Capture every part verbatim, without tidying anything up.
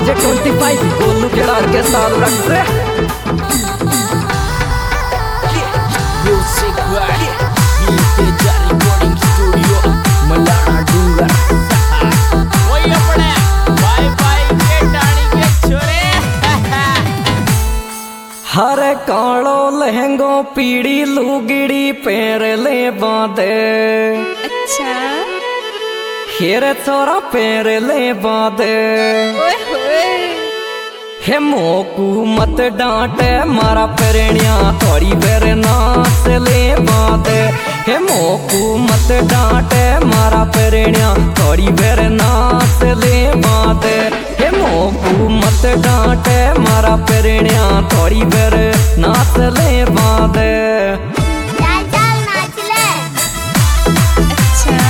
DJ twenty five Golu के लाड़ के साल रख से music by Teja recording studio Malana Dungar वही अपने बाय बाय के टाणी के छोरे हर कालो लहंगो पीड़ी लुगड़ी पैर ले बांधे अच्छा हेरे छोरा पैर ले बांधे ओए होए हे मोकू मत डांटे मारा पेरनिया थोड़ी बेर नाच ले बांधे हे मोकू मत डांटे मारा पेरनिया थोड़ी बेर नाच ले बांधे हे मोकू मत डांटे मारा पेरनिया थोड़ी बेर नाच ले बांधे चल चल नाच ले अच्छा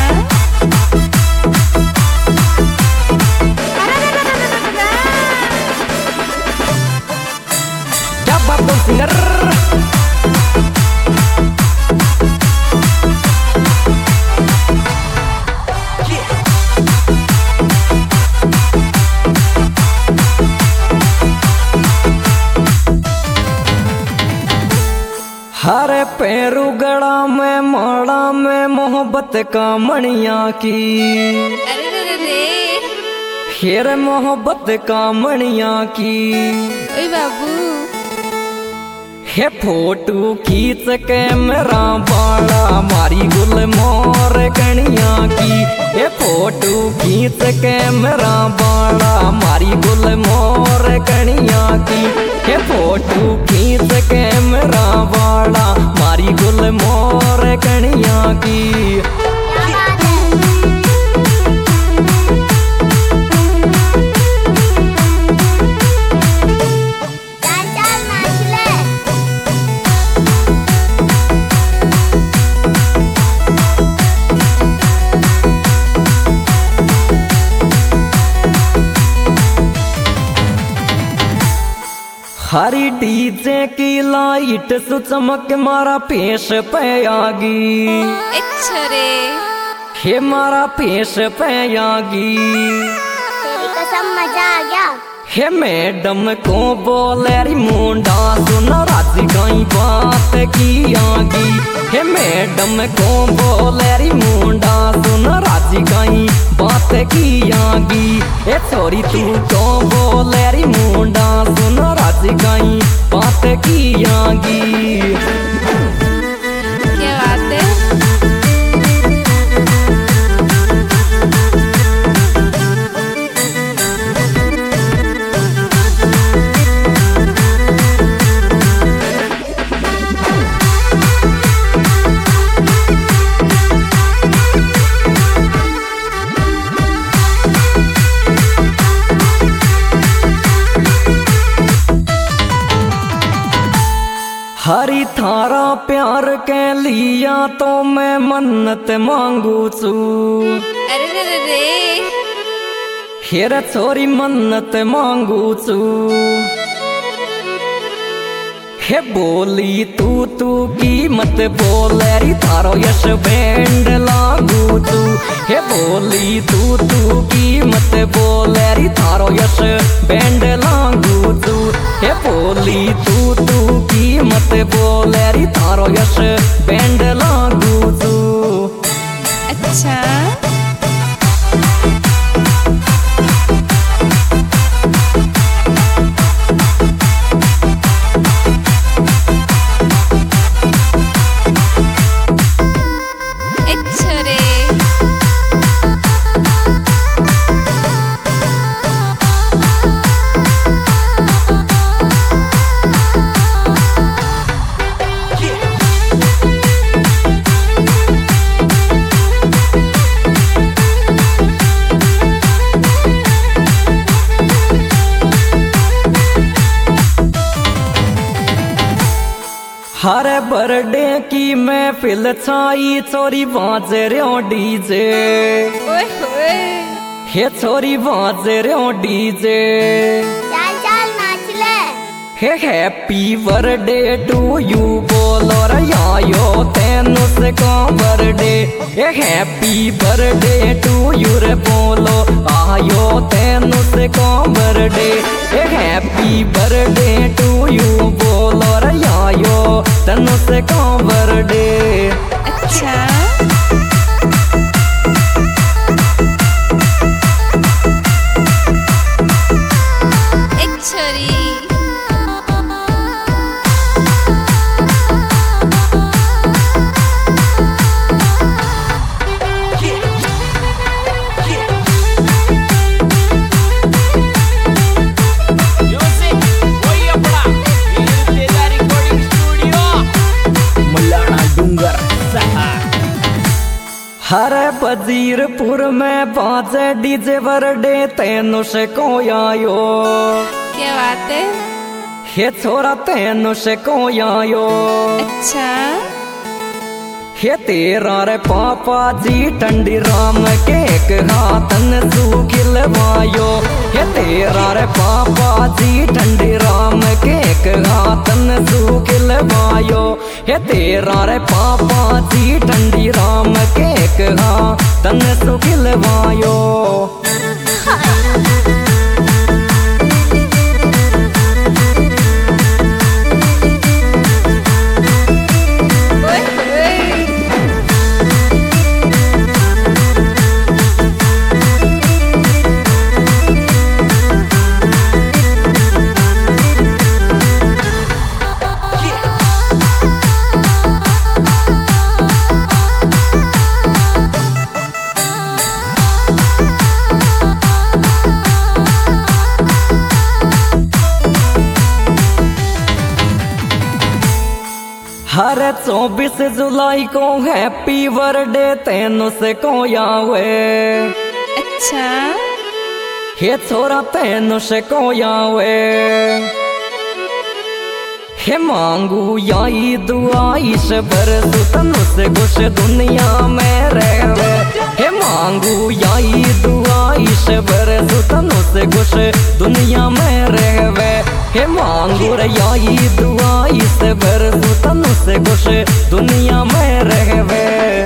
सिंगर हरे पैरू गड़ा में माड़ा में मोहब्बत का मणिया की अरे रे रे हेर मोहब्बत का मणिया की ओए बाबू हे फोटू खींच के मेरा बाड़ा मारी गुल मोर कणिया की हे फोटू खींच के मेरा बाड़ा मारी गुल मोर कणिया की हे फोटू खींच के मेरा बाड़ा मारी गुल मोर कणिया की हरी डीजे की लाइट सु चमक मारा पेश पे आगी अच्छा रे हे मारा पेश पे आगी तेरी कसम मजा आ गया हे मैडम को बोले री मुंडा सुन राजी कई बात की आगी हे मैडम को बोले री मुंडा सुन राजी कई बात की आगी ए छोरी तू को बोले री मुंडा सुन राजी कई बात की आगी क्या बात है हरी थारा प्यार के लिया तो मैं मन्नत मांगू छू अरे रे रे रे हेर छोरी मन्नत मांगू छू हे बोली तू तू की मत बोले री थारो यश बैंड लागू तू हे बोली तू तू की मत बोले री थारो यश बैंड लागू तू हे बोली तू तू की मत बोले री थारो यश बैंड लागू तू अच्छा हर बर्थडे की महफिल छाई छोरी बाज रो डीजे ओए होए हे छोरी बाज रो डीजे चल चल नाच ले हे हैप्पी बर्थडे टू यू बोलो रे आयो तेनु से का बर्थडे हे हैप्पी बर्थडे टू यू रे बोलो आयो तेनु से को birthday happy birthday to you बोलो रे आयो तेनु से को बर्थडे। अच्छा एक छोरी म्यूजिक वही अपना ये तेजा रिकॉर्डिंग स्टूडियो मलाना डूंगर सहा। हर वजीरपुर में बाजे डीजे बर्थडे तेनु से को आयो क्या बात है। हे छोरा तेनु से को आयो। अच्छा हे तेरा रे पापा जी टंडी राम के एक हाथन सुखिलवायो। हे तेरा रे पापा जी टंडी राम के एक हाथन सुखिलवायो। हे तेरा रे पापा जी टंडी राम के एक हाथन सुखिलवायो। ओए ओए हर चौबीस जुलाई को हैप्पी बर्थडे तेनु से को आवे। अच्छा हे छोरा तेनु से को आवे। हे मांगू याई दुआ इस बरसु तनु से खुश दुनिया में रहवे। हे मांगू याई दुआ इस बरसु तनु से खुश दुनिया में रहवे। हे मांगू रे याई दुआ इस बरसु तनु से खुश दुनिया में रहवे।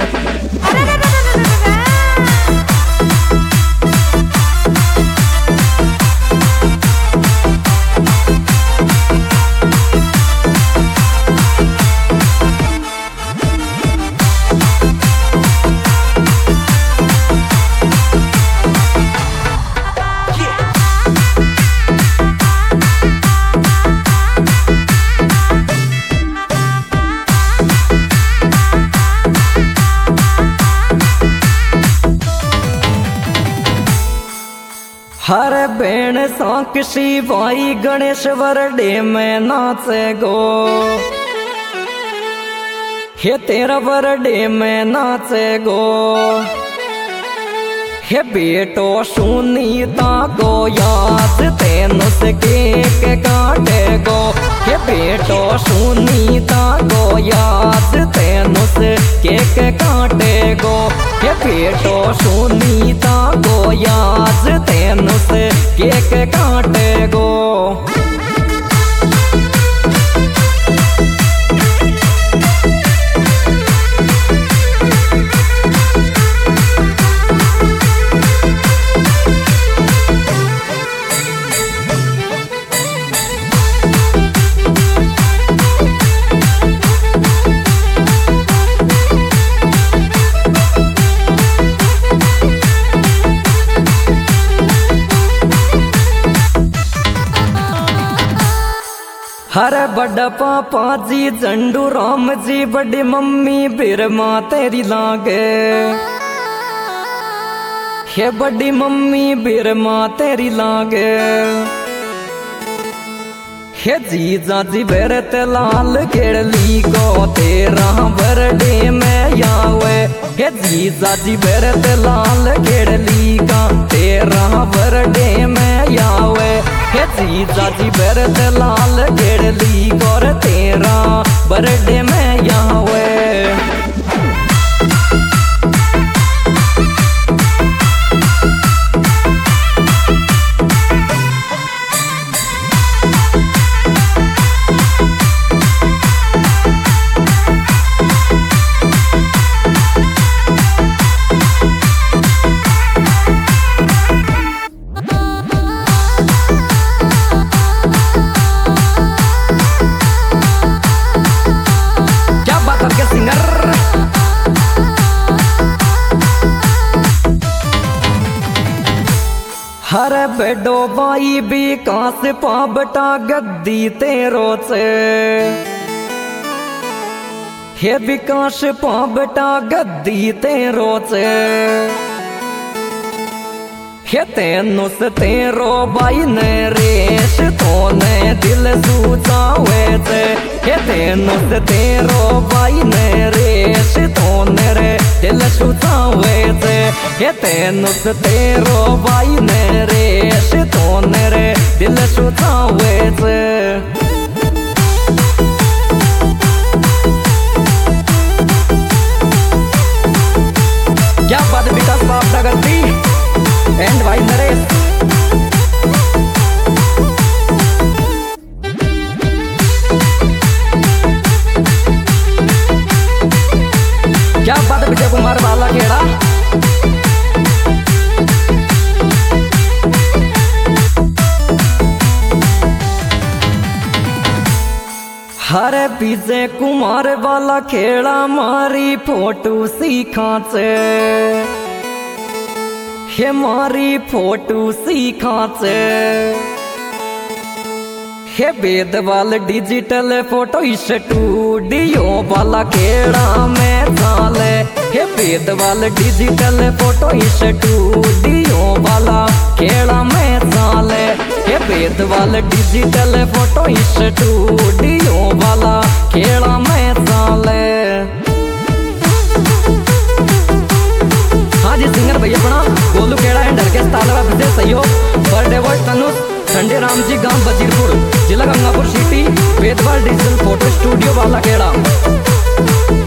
हर बेण साक्षी भाई गणेश बर्थडे में नाचे गो। हे तेरा बर्थडे में नाचे गो। हे बेटो सुनीता को याद तेनु से केक काटे गो। हे बेटो सुनीता को याद तेनु से केक काटे गो। हे बेटो सुनीता को याद तेनु से केक काटे गो। हर बड़ा पापा जी झंडू राम जी बड़ी मम्मी बिरमा तेरी लागे। हे बड़ी मम्मी बिरमा तेरी लागे। हे जीजा जी भरत लाल केड़ली को तेरा बर्थडे में आवे। हे जीजा जी भरत लाल केड़ली का तेरा बर्थडे में आवे। हे जीजा जी भरत लाल केड़ली को तेरा बर्थडे में आवे। हर बेडो बाई भी कांस पाबटा गद्दी तेरो से हे विकास पाबटा गद्दी तेरो से हे तेनु से तेरो बाई ने रेश तो ने दिल सूचावे से हे तेनु से तेरो बाई ने रेश तो ने रे दिल सूचावे से हे तेनु से तेरो बाई ने रेश तो ने रे दिल सूचावे से क्या बात विकास बाप गद्दी एंड भाई नरेश। क्या बात विजय कुमार वाला खेड़ा। हरे विजय कुमार वाला खेड़ा मारी फोटो सीखा से हे मारी फोटो सीखा से हे बेदवाल डिजिटल फोटो स्टूडियो वाला खेड़ा में चाले हे बेदवाल डिजिटल फोटो स्टूडियो वाला खेड़ा में चाले हे बेदवाल डिजिटल फोटो स्टूडियो वाला खेड़ा में चाले। हाँ जी सिंगर भैया बना गोलू केड़ा है डर के तालवा विजय सहयोग birthday boy Tanush Sunday Ram ji गांव बजीरपुर जिला Gangapur city Bedwal digital photo studio वाला केड़ा।